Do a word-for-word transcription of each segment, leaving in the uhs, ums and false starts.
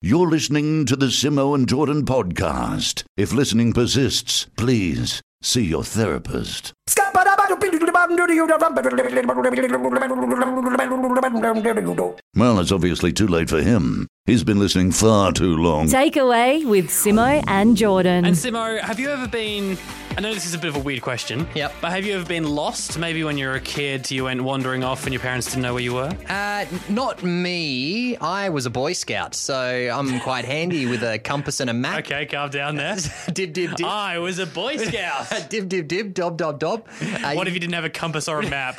You're listening to the Simo and Jordan podcast. If listening persists, please see your therapist. Well, it's obviously too late for him. He's been listening far too long. Takeaway with Simo and Jordan. And Simo, have you ever been... I know this is a bit of a weird question. Yep. But have you ever been lost? Maybe when you were a kid, you went wandering off and your parents didn't know where you were? Uh, not me. I was a Boy Scout, so I'm quite handy with a compass and a map. Okay, calm down there. Dib, dib, dib. I was a Boy Scout. Dib, dib, dib, dob, dob, dob. Uh, What if you didn't have a compass or a map?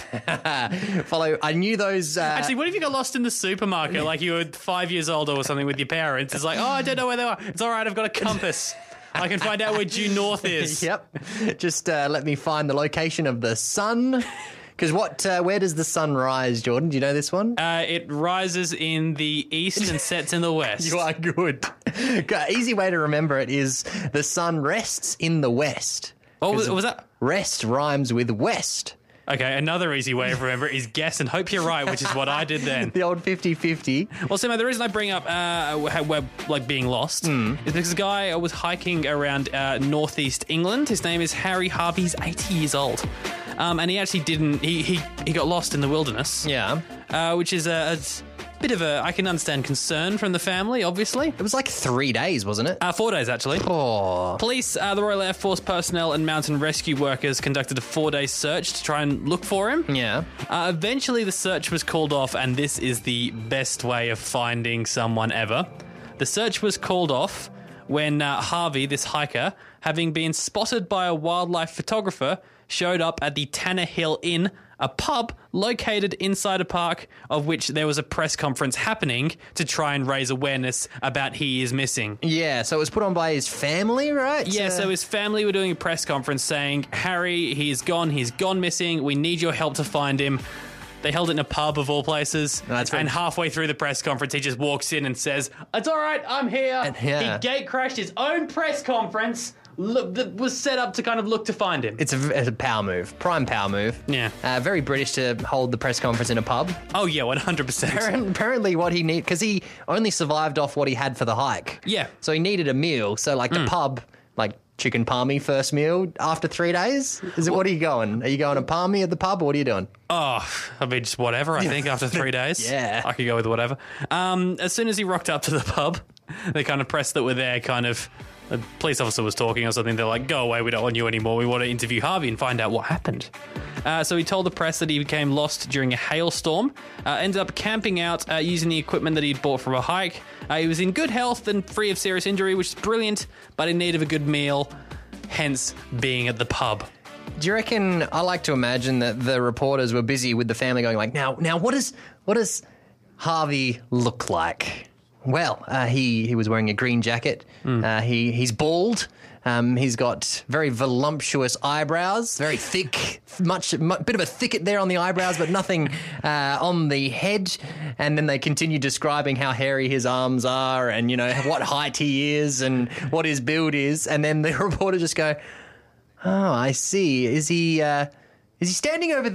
Follow. I knew those. Uh, Actually, what if you got lost in the supermarket, like you were five years old or something with your parents? It's like, oh, I don't know where they are. It's all right, I've got a compass. I can find out where due north is. Yep. Just uh, let me find the location of the sun. Because what? Uh, where does the sun rise, Jordan? Do you know this one? Uh, it rises in the east and sets in the west. You are good. Easy way to remember it is the sun rests in the west. What was, what was that? Rest rhymes with west. Okay, another easy way of remember it is guess and hope you're right, which is what I did then. The old fifty-fifty. Well, Simo, the reason I bring up uh, where, like being lost Mm. is because a guy was hiking around uh, northeast England. His name is Harry Harvey. He's eighty years old, um, and he actually didn't. He he, he got lost in the wilderness. Yeah. uh, which is a, a bit of a. I can understand concern from the family. Obviously, It was like three days, wasn't it? uh, four days actually. Oh. Police, uh, the Royal Air Force personnel and mountain rescue workers conducted a four-day search to try and look for him. Yeah. Uh, eventually, the search was called off, and this is the best way of finding someone ever. The search was called off when uh, Harvey, this hiker, having been spotted by a wildlife photographer, showed up at the Tanner Hill Inn, a pub located inside a park of which there was a press conference happening to try and raise awareness about he is missing. Yeah, so it was put on by his family, right? Yeah, Uh, so his family were doing a press conference saying, Harry, he's gone, he's gone missing, we need your help to find him. They held it in a pub of all places. No, that's very- and halfway through the press conference, he just walks in and says, it's all right, I'm here. And- yeah. He gate crashed his own press conference, look, that was set up to kind of look to find him. It's a, it's a power move, prime power move. Yeah. Uh, very British to hold the press conference in a pub. Oh, yeah, one hundred percent. Apparently, apparently what he need because he only survived off what he had for the hike. Yeah. So he needed a meal. So like the pub, like chicken palmy first meal after three days. Is it? What are you going? Are you going to palmy at the pub, or what are you doing? Oh, I mean, just whatever, I think, after three days. Yeah. I could go with whatever. Um, as soon as he rocked up to the pub, the kind of press that were there kind of... A police officer was talking or something. They're like, go away, we don't want you anymore. We want to interview Harvey and find out what happened. Uh, so he told the press that he became lost during a hailstorm, uh, ended up camping out uh, using the equipment that he'd bought from a hike. Uh, he was in good health and free of serious injury, which is brilliant, but in need of a good meal, hence being at the pub. Do you reckon? I like to imagine that the reporters were busy with the family, going like, now, now, what does what does Harvey look like? Well, uh, he he was wearing a green jacket. Uh, he he's bald. Um, he's got very voluptuous eyebrows, very thick, much, much bit of a thicket there on the eyebrows, but nothing uh, on the head. And then they continue describing how hairy his arms are, and you know what height he is, and what his build is. And then the reporter just go, "Oh, I see. Is he uh, is he standing over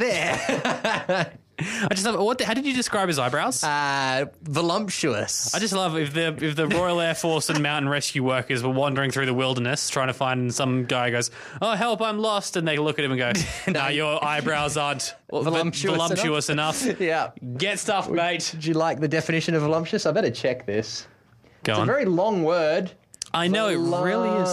there?" I just love what. The, how did you describe his eyebrows? uh, voluptuous. I just love if the if the Royal Air Force and mountain rescue workers were wandering through the wilderness trying to find some guy who goes, oh, help, I'm lost. And they look at him and go, no, your eyebrows aren't Voluptuous voluptuous enough. Yeah. Get stuff, mate. Did you like the definition of voluptuous? I better check this. Go It's on. a very long word. I know, it really is.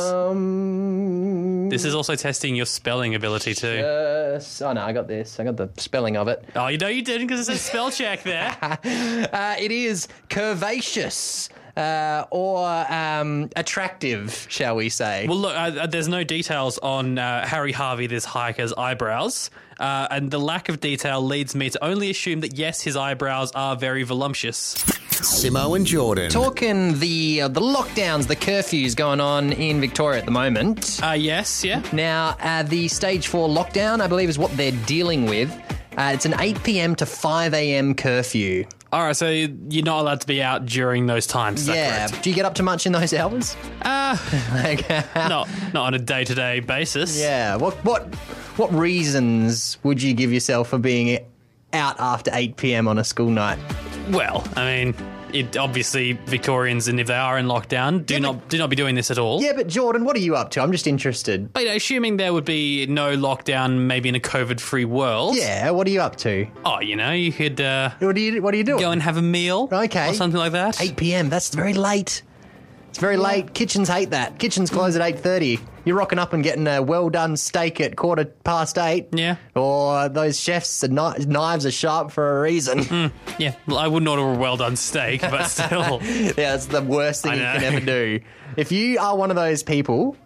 Um, This is also testing your spelling ability too. Yes. Oh, no, I got this. I got the spelling of it. Oh, you know you didn't because it says spell check there. Uh, it is curvaceous uh, or um, attractive, shall we say. Well, look, uh, there's no details on uh, Harry Harvey, this hiker's eyebrows. Uh, and the lack of detail leads me to only assume that, yes, his eyebrows are very voluptuous. Simo and Jordan. Talking the uh, the lockdowns, the curfews going on in Victoria at the moment. Uh, yes, yeah. Now, uh, the stage four lockdown, I believe, is what they're dealing with. Uh, it's an eight p.m. to five a.m. curfew. All right, so you're not allowed to be out during those times. Is that Yeah. correct? Do you get up to much in those hours? Uh, Like, not not on a day-to-day basis. yeah. What what what reasons would you give yourself for being out after eight p.m. on a school night? Well, I mean, it, obviously Victorians, and if they are in lockdown, do Yeah, not do not be doing this at all. Yeah, but Jordan, what are you up to? I'm just interested. But assuming there would be no lockdown, maybe in a COVID-free world. Yeah, what are you up to? Oh, you know, you could uh, What are you What are you doing? go and have a meal. Okay. Or something like that. eight p.m. That's very late. It's very late. Kitchens hate that. Kitchens close at eight thirty. You're rocking up and getting a well-done steak at quarter past eight. Yeah. Or those chefs' kni- knives are sharp for a reason. Yeah, well, I wouldn't order a well-done steak, but still. Yeah, that's the worst thing I you know. can ever do. If you are one of those people,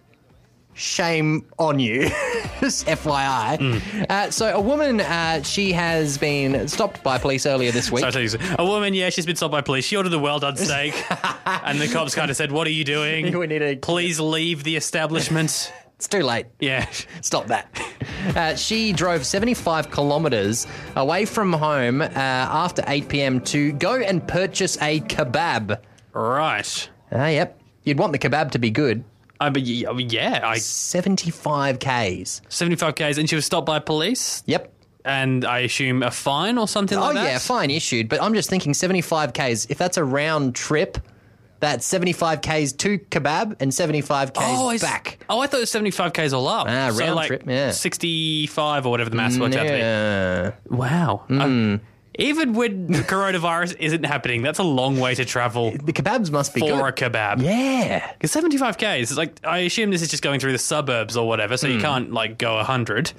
shame on you. Just F Y I. Mm. Uh, so a woman, uh, she has been stopped by police earlier this week. So I'll tell you, a woman, yeah, she's been stopped by police. She ordered a well-done steak, and the cops kind of said, "What are you doing? We need a- Please leave the establishment." It's too late. Yeah. Stop that. Uh, she drove seventy-five kilometres away from home uh, after eight p.m. to go and purchase a kebab. Right. Ah, yep. You'd want the kebab to be good. I but yeah, I mean, yeah, I seventy-five kays. seventy-five kays, and she was stopped by police, Yep. and I assume a fine or something Oh, like that. yeah, fine issued. But I'm just thinking seventy-five kays, if that's a round trip, that's seventy-five kays to kebab and seventy-five kays Oh, it's- back. Oh, I thought it was seventy-five kays all up. Ah, so round like trip, yeah. sixty-five or whatever the maths worked out to Yeah. be. Wow. Um, even when coronavirus isn't happening, that's a long way to travel The kebabs must be for good. a kebab. Yeah. Because seventy-five kays, it's like, I assume this is just going through the suburbs or whatever, so Hmm. you can't, like, go one hundred.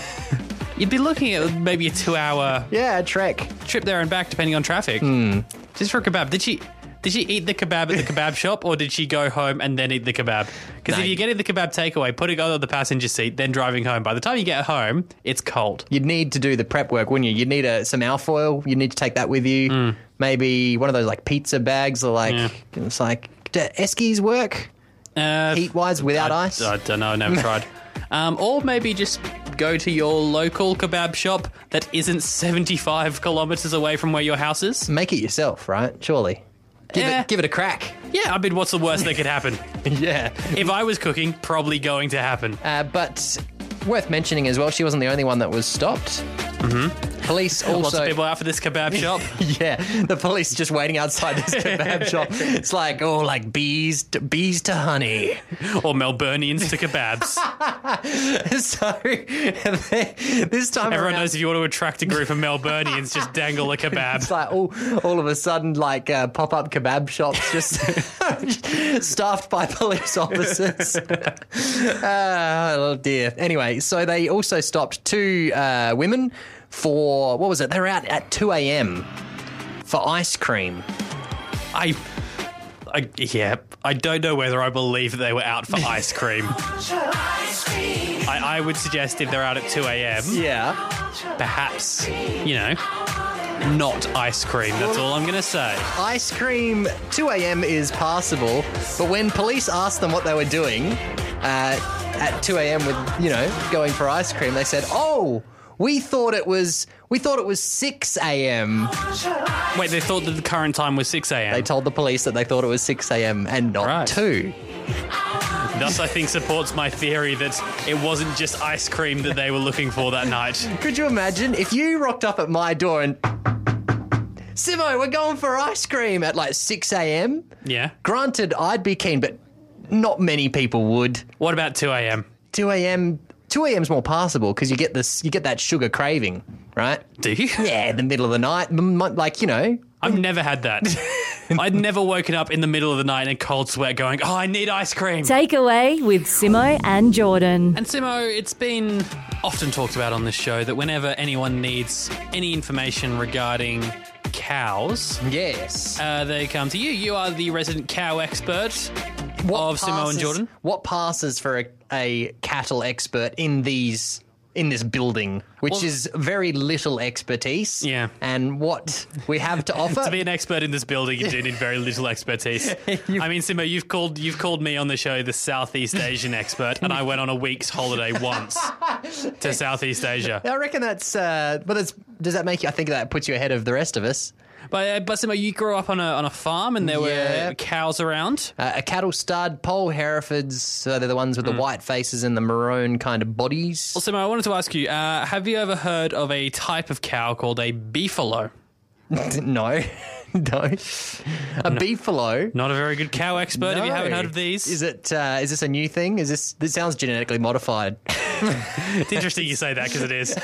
You'd be looking at maybe a two-hour Yeah, trek. trip there and back, depending on traffic. Hmm. Just for a kebab. Did she... Did she eat the kebab at the kebab shop, or did she go home and then eat the kebab? Because No. if you're getting the kebab takeaway, putting it on the passenger seat, then driving home, by the time you get home, it's cold. You'd need to do the prep work, wouldn't you? You'd need a, some alfoil. You'd need to take that with you. Maybe one of those like pizza bags, or like Yeah. it's like do Eskies work Uh, heat wise without I, ice. I don't know. I never tried. Um, or maybe just go to your local kebab shop that isn't seventy-five kilometres away from where your house is. Make it yourself, right? Surely. Give Yeah. it, give it a crack. Yeah, I mean, what's the worst that could happen? Yeah. If I was cooking, probably going to happen. Uh, but worth mentioning as well, she wasn't the only one that was stopped. Mm-hmm. Police also. Lots of people out for this kebab shop. Yeah, the police just waiting outside this kebab shop. It's like, oh, like bees to, bees to honey. Or Melburnians to kebabs. So this time Everyone around, knows if you want to attract a group of Melburnians, just dangle a it's kebab. like all, all of a sudden, like uh, pop-up kebab shops just staffed by police officers. uh, oh dear. Anyway, so they also stopped two uh, women for, what was it? They were out at two a.m. for ice cream. I, I, yeah, I don't know whether I believe that they were out for ice cream. I, I would suggest if they're out at two a.m., Yeah. perhaps, you know, not ice cream. That's all I'm going to say. Ice cream, two a.m. is passable, but when police asked them what they were doing uh, at two a.m. with, you know, going for ice cream, they said, oh, we thought it was we thought it was six a.m. Wait, they thought that the current time was six a.m. They told the police that they thought it was six a.m. and not Right. two. Thus, I think supports my theory that it wasn't just ice cream that they were looking for that night. Could you imagine if you rocked up at my door and Simo, we're going for ice cream at like six a.m. Yeah. Granted, I'd be keen, but not many people would. What about two a.m.? two a.m. two a.m.'s more passable because you get this, you get that sugar craving, right? Do you? Yeah, in the middle of the night, m- m- like you know. I've never had that. I'd never woken up in the middle of the night in a cold sweat going, oh, I need ice cream. Takeaway with Simo and Jordan. And Simo, it's been often talked about on this show that whenever anyone needs any information regarding cows, Yes. uh, they come to you. You are the resident cow expert of Simo and passes- Jordan. What passes for a, a cattle expert in these in this building, which Well- is very little expertise. Yeah. And what we have to offer. To be an expert in this building, you do need very little expertise. I mean, Simo, you've called you've called me on the show the Southeast Asian expert, and I went on a week's holiday once to Southeast Asia. I reckon that's. Uh, but it's, does that make you? I think that puts you ahead of the rest of us. But, uh, but Simo, you grew up on a on a farm, and there Yeah. were cows around. Uh, a cattle stud, pole Herefords. So they're the ones with the white faces and the maroon kind of bodies. Well, Simo, I wanted to ask you: uh, have you ever heard of a type of cow called a beefalo? No, No. A beefalo? Not a very good cow expert if you haven't heard of these. Is it? Uh, is this a new thing? Is this? This sounds genetically modified. It's interesting you say that because it is.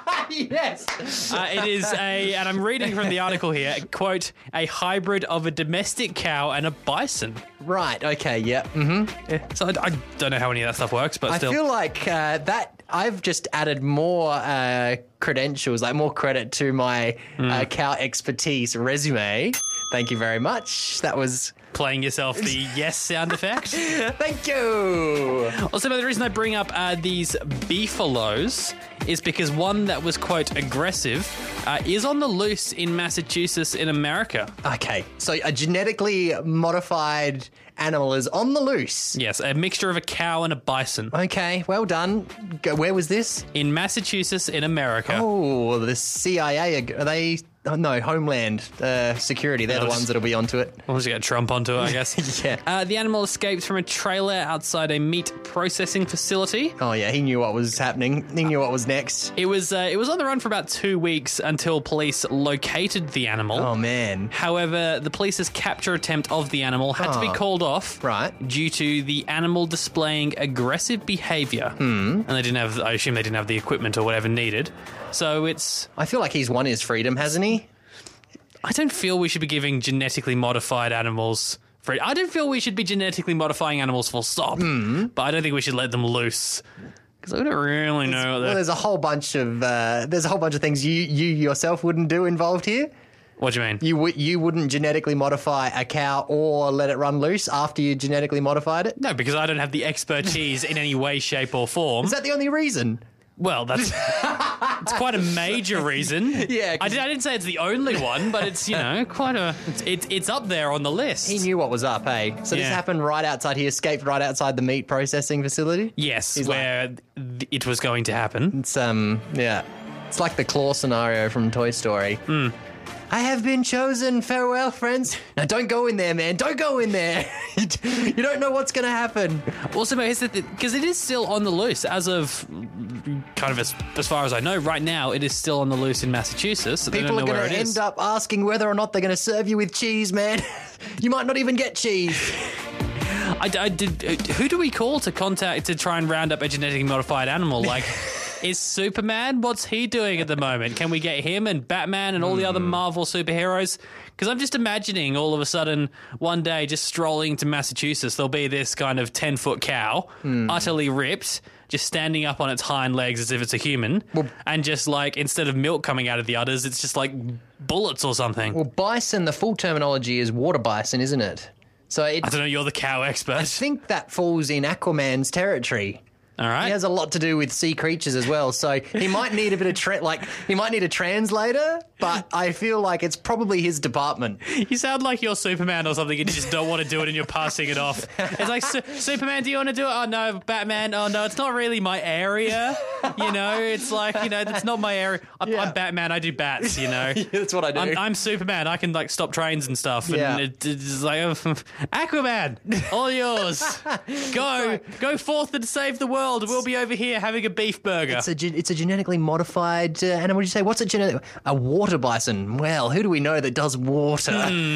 Yes. Uh, it is a, and I'm reading from the article here, quote, a hybrid of a domestic cow and a bison. Right. Okay. Yeah. Mm-hmm. Yeah. So I, I don't know how any of that stuff works, but I still. feel like uh, that I've just added more uh, credentials, like more credit to my Mm. uh, cow expertise resume. Thank you very much. That was. Playing yourself the yes sound effect. Thank you. Also, the reason I bring up uh, these beefalos is because one that was, quote, aggressive uh, is on the loose in Massachusetts in America. Okay, so a genetically modified animal is on the loose. Yes, a mixture of a cow and a bison. Okay, well done. Go, where was this? In Massachusetts in America. Oh, the C I A, are they... Oh, no, Homeland uh, Security. They're No, the just- ones that'll be onto it. We'll just get Trump onto it, I guess. Yeah. Uh, the animal escaped from a trailer outside a meat processing facility. Oh, yeah, he knew what was happening. He knew what was next. It was uh, it was on the run for about two weeks until police located the animal. Oh, man. However, the police's capture attempt of the animal had to be Oh. called off, Right. due to the animal displaying aggressive behaviour. Hmm. And they didn't have, I assume they didn't have the equipment or whatever needed. So it's, I feel like he's won his freedom, hasn't he? I don't feel we should be giving genetically modified animals free. I don't feel we should be genetically modifying animals full stop, but I don't think we should let them loose. Because I don't really know. Well, Well, there's a whole bunch of uh, there's a whole bunch of things you you yourself wouldn't do involved here. what do you mean? You w- you wouldn't genetically modify a cow or let it run loose after you genetically modified it. No, because I don't have the expertise in any way, shape, or form. Is that the only reason? Well, that's it's quite a major reason. Yeah, 'cause- I, did, I didn't say it's the only one, but it's, you know, quite a it's it's, it's up there on the list. He knew what was up, hey? So this Yeah. happened right outside. He escaped right outside the meat processing facility. Yes, He's where th- it was going to happen. It's um yeah, it's like the claw scenario from Toy Story. Hmm. I have been chosen. Farewell, friends. Now don't go in there, man. Don't go in there. You don't know what's going to happen. Also, because it is still on the loose as of kind of as, as far as I know right now. It is still on the loose in Massachusetts. So they People don't are know going where to it end is. up asking whether or not they're going to serve you with cheese, man. You might not even get cheese. I, I did. uh, Who do we call to contact to try and round up a genetically modified animal? Like, is Superman? What's he doing at the moment? Can we get him and Batman and all the other Marvel superheroes? Because I'm just imagining all of a sudden one day just strolling to Massachusetts, there'll be this kind of ten foot cow, utterly ripped, just standing up on its hind legs as if it's a human, and just like instead of milk coming out of the udders, it's just like bullets or something. Well, bison, the full terminology is water bison, isn't it? So it, I don't know. You're the cow expert. I think that falls in Aquaman's territory. All right. He has a lot to do with sea creatures as well, so he might need a bit of tra- like he might need a translator. But I feel like it's probably his department. You sound like you're Superman or something and you just don't want to do it and you're passing it off. It's like, Su- Superman, do you want to do it? Oh, no. Batman, oh, no, it's not really my area. You know, it's like, you know, that's not my area. I'm, Yeah. I'm Batman, I do bats, you know. That's what I do. I'm, I'm Superman, I can, like, stop trains and stuff. And Yeah. it, it's like, oh, Aquaman, all yours. Go, go forth and save the world. We'll be over here having a beef burger. It's a gen- it's a genetically modified uh, animal. What did you say? What's a genetic? A water bison. Well, who do we know that does water?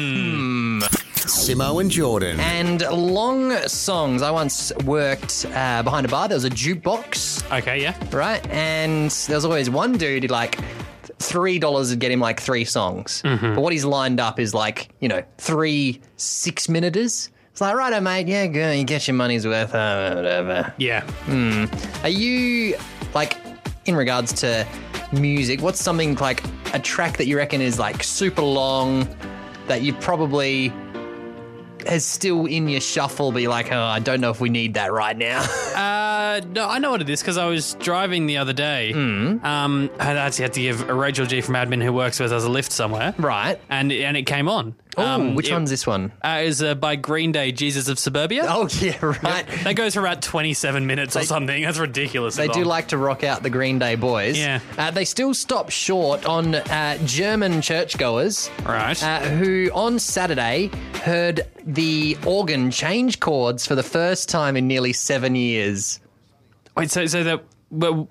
Simo and Jordan. And long songs. I once worked uh, behind a bar. There was a jukebox, Okay, yeah. right? And there was always one dude who'd like three dollars would get him like three songs. But what he's lined up is like, you know, three six minuters. It's like, righto, mate. Yeah, good. You get your money's worth. Uh, whatever. Yeah. Are you, like, in regards to music, what's something like a track that you reckon is like super long that you probably is still in your shuffle, but you're like, oh, I don't know if we need that right now? Uh, no, I know what it is because I was driving the other day. Mm. Um, I actually had to give a Rachel G from admin who works with us a lift somewhere. Right. And and it came on. Oh, Um, which it, one's this one? Uh, it was uh, by Green Day, Jesus of Suburbia. Oh, yeah, right. That goes for about twenty-seven minutes or something. That's ridiculous. They do like to rock out the Green Day boys. Yeah. Uh, they still stop short on uh, German churchgoers. Right. Uh, who on Saturday heard the organ change chords for the first time in nearly seven years. Wait, so so that well,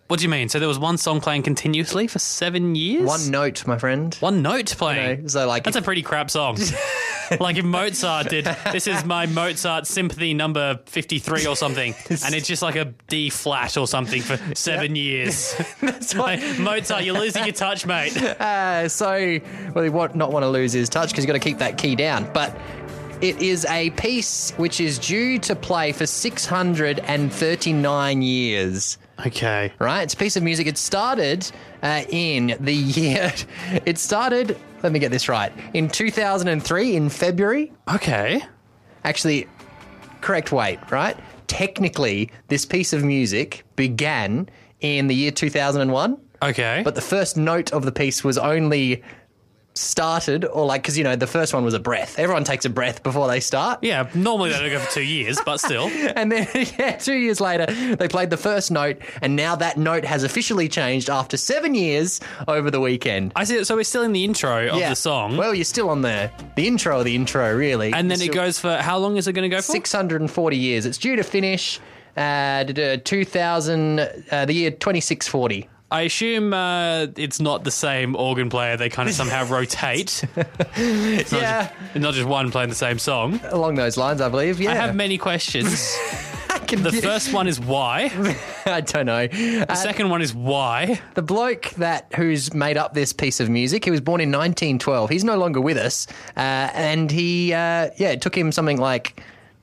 What do you mean? So there was one song playing continuously for seven years? One note, my friend. One note playing? You know, so like That's a pretty crap song. Like if Mozart did, this is my Mozart symphony number fifty-three or something, and it's just like a D flat or something for seven years. That's what, Like, Mozart, you're losing your touch, mate. uh, so, well, what not want to lose his touch because you've got to keep that key down. But it is a piece which is due to play for six hundred thirty-nine years. Okay. Right? It's a piece of music. It started uh, in the year... It started... Let me get this right. In two thousand three, in February. Okay. Actually, correct weight, right? Technically, this piece of music began in the year two thousand one. Okay. But the first note of the piece was only started, or like, because, you know, the first one was a breath. Everyone takes a breath before they start. yeah, normally they don't go for two years, but still. And then, yeah, two years later, they played the first note, and now that note has officially changed after seven years over the weekend. I see. So we're still in the intro of yeah. the song. Well, you're still on the, the intro of the intro, really. and then You're it still- goes for, how long is it going to go for? six hundred forty years. It's due to finish uh, two thousand, uh, the year twenty-six forty. I assume uh, it's not the same organ player. They kind of somehow rotate. It's not Yeah. just, not just one playing the same song. Along those lines, I believe, yeah. I have many questions. The first one is why. I don't know. The Uh, second one is why. the bloke that who's made up this piece of music, he was born in nineteen twelve. He's no longer with us. Uh, and he, uh, yeah, it took him something like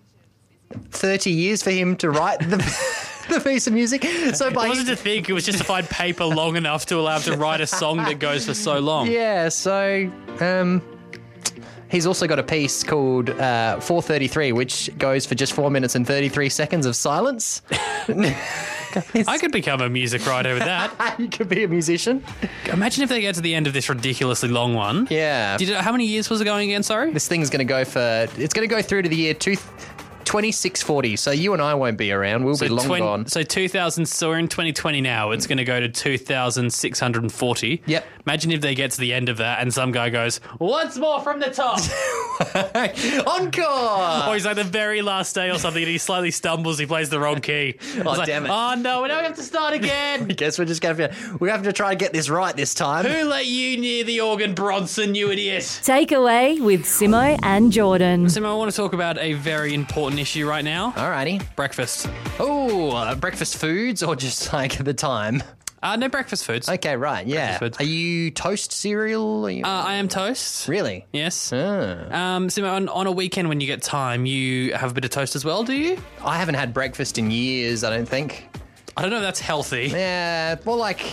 thirty years for him to write the, the piece of music. So It by wasn't to think, it was just to find paper long enough to allow him to write a song that goes for so long. Yeah, so um, he's also got a piece called uh, four thirty-three, which goes for just four minutes and thirty-three seconds of silence. I could become a music writer with that. You could be a musician. Imagine if they get to the end of this ridiculously long one. Yeah. Did it, how many years was it going again, sorry? This thing's going to go for, it's going to go through to the year two, twenty-six forty. So you and I won't be around. We'll be long twen- gone. So two thousand, so we're in twenty twenty now. It's going to go to two thousand six hundred forty. Yep. Imagine if they get to the end of that and some guy goes, once more from the top. Encore! Or he's like the very last day or something and he slightly stumbles, he plays the wrong key. It's like, damn it. Oh no, we don't have to start again. I guess we're just going to we're going to have to try to get this right this time. Who let you near the organ, Bronson, you idiot? Takeaway with Simo and Jordan. Sim, I want to talk about a very important issue right now. Alrighty. Breakfast. Oh, uh, breakfast foods or just like the time? Uh, no breakfast foods. Okay, right, yeah. Breakfast foods. Are you toast cereal? Are you... Uh, I am toast. really? Yes. Ah. Um, Simo, on, on a weekend when you get time, you have a bit of toast as well, do you? I haven't had breakfast in years, I don't think. I don't know if that's healthy. Yeah, well, like,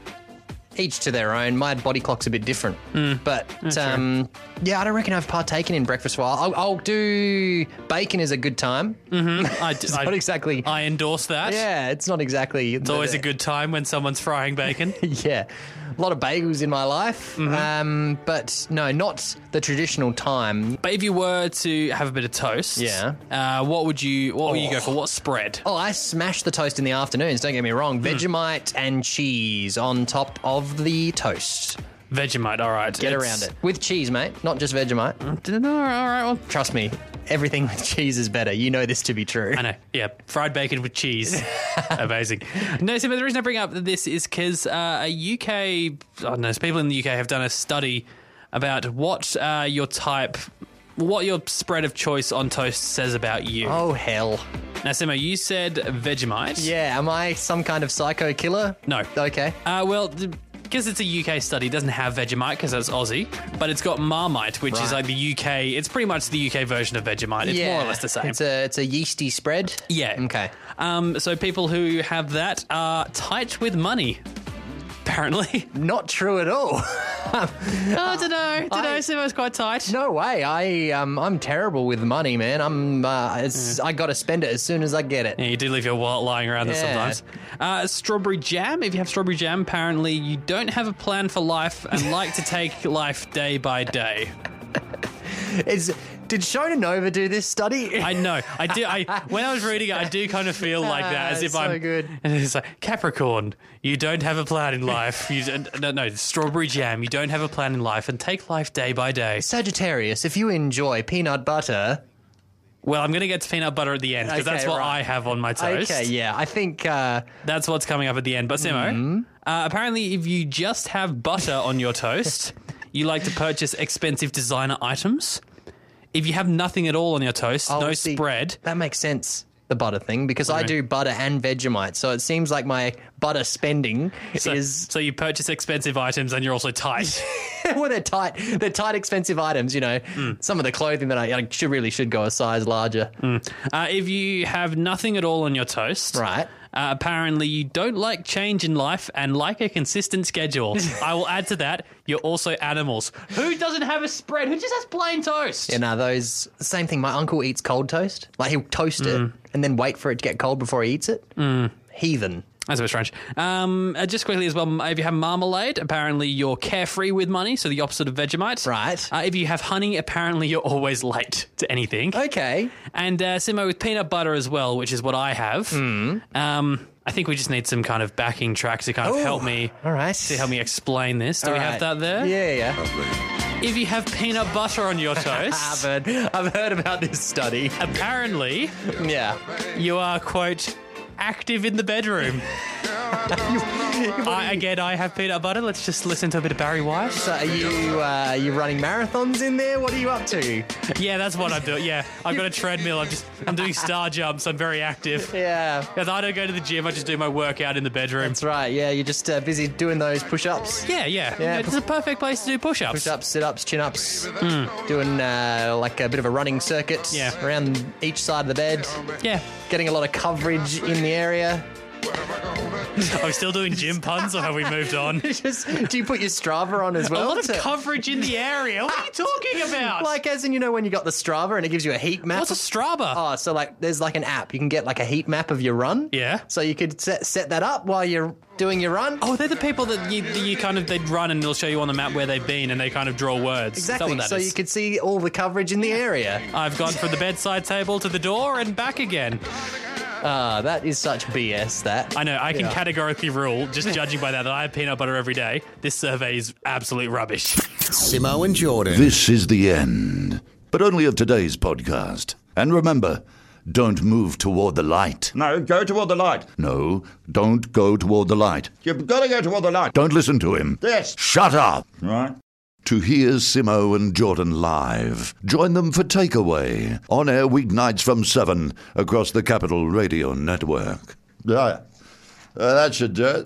each to their own. My body clock's a bit different. But, um, yeah, I don't reckon I've partaken in breakfast for a while. I'll, I'll do... Bacon is a good time. I, It's I, not exactly... I endorse that. yeah, it's not exactly... It's always a good time when someone's frying bacon. Yeah. A lot of bagels in my life. Mm-hmm. Um, but, no, not the traditional time. But if you were to have a bit of toast, Yeah. uh, what would you what would you go for? What spread? Oh, I smash the toast in the afternoons, don't get me wrong. Hmm. Vegemite and cheese on top of the toast. Vegemite, all right. Get around it. With cheese, mate, not just Vegemite. it. All right, well, Trust me, everything with cheese is better. You know this to be true. I know. Yeah, fried bacon with cheese. Amazing. No, so but the reason I bring up this is because uh, a U K, I don't know, people in the U K have done a study about what uh, your type, what your spread of choice on toast says about you. Oh, hell. Now, Simo, you said Vegemite. Yeah, am I some kind of psycho killer? No. Okay. Uh, well, th- because it's a U K study, it doesn't have Vegemite because it's Aussie, but it's got Marmite, which is Right. like the U K. It's pretty much the U K version of Vegemite. It's yeah. more or less the same. It's a, it's a yeasty spread? yeah. Okay. Um, so people who have that are tight with money, apparently. Not true at all. Oh, I don't know. I don't know. I- Simo's quite tight. No way. I um I'm terrible with money, man. I'm uh, it's, I got to spend it as soon as I get it. Yeah, you do leave your wallet lying around there Yeah. sometimes. Uh, strawberry jam. If you have strawberry jam, apparently you don't have a plan for life and like to take life day by day. Is did Shona Nova do this study? I know. I do. I when I was reading it, I do kind of feel like that, as Ah, if so I'm good. And it's like Capricorn. You don't have a plan in life. You don't- no no strawberry jam. You don't have a plan in life, and take life day by day. Sagittarius, if you enjoy peanut butter, Well, I'm going to get to peanut butter at the end because Okay, that's what right. I have on my toast. Okay, yeah. I think uh, That's what's coming up at the end. But Simo, Mm-hmm. uh, apparently if you just have butter on your toast, you like to purchase expensive designer items. If you have nothing at all on your toast, oh, no see, spread. That makes sense. The butter thing, because I Right. do butter and Vegemite, so it seems like my butter spending So, is so you purchase expensive items and you're also tight. well, they're tight. They're tight, expensive items. You know, Mm. some of the clothing that I, I should really should go a size larger. Uh, if you have nothing at all on your toast, Right. Uh, apparently you don't like change in life and like a consistent schedule. I will add to that, you're also animals. Who doesn't have a spread? Who just has plain toast? Yeah, no, those same thing. My uncle eats cold toast. Like he'll toast it Mm. and then wait for it to get cold before he eats it. Heathen. That's a bit strange. Um, uh, just quickly as well, if you have marmalade, apparently you're carefree with money, so the opposite of Vegemite. Right. Uh, if you have honey, apparently you're always late to anything. Okay. And uh, Simo, with peanut butter as well, which is what I have. Hmm. Um, I think we just need some kind of backing track to kind of Ooh, help me all right. to help me explain this. Do All we right. have that there? Yeah, yeah. If you have peanut butter on your I've toast, heard, I've heard about this study. apparently Yeah. you are, quote, active in the bedroom. I, again, I have peanut butter. Let's just listen to a bit of Barry White. So are you uh, you running marathons in there? What are you up to? Yeah, that's what I'm doing. Yeah, I've got a treadmill. I'm just I'm doing star jumps. I'm very active. Yeah. Because I don't go to the gym. I just do my workout in the bedroom. That's right. Yeah, you're just uh, busy doing those push-ups. Yeah, yeah. Yeah. It's a perfect place to do push-ups. Push-ups, sit-ups, chin-ups. Doing uh, like a bit of a running circuit Hmm. Yeah. around each side of the bed. Yeah. Getting a lot of coverage in the area. Are we still doing gym puns or have we moved on? Just, do you put your Strava on as A well? lot of to- coverage in the area. What are you talking about? Like as in, you know, when you got the Strava and it gives you a heat map. What's a Strava? Oh, so like there's like an app. You can get like a heat map of your run. Yeah. So you could set, set that up while you're doing your run. Oh, they're the people that you, that you kind of, they'd run and they'll show you on the map where they've been and they kind of draw words. Is that Exactly. what that So is? you could see all the coverage in the area. I've gone from the bedside table to the door and back again. Ah, that is such B S, that. I know, I can Yeah. categorically rule, just judging by that, that I have peanut butter every day. This survey is absolute rubbish. Simo and Jordan. This is the end, but only of today's podcast. And remember, don't move toward the light. No, go toward the light. No, don't go toward the light. You've got to go toward the light. Don't listen to him. Yes. Shut up. Right. To hear Simo and Jordan live, join them for Takeaway, on air weeknights from seven across the Capital Radio Network. Yeah. Uh, that should do it.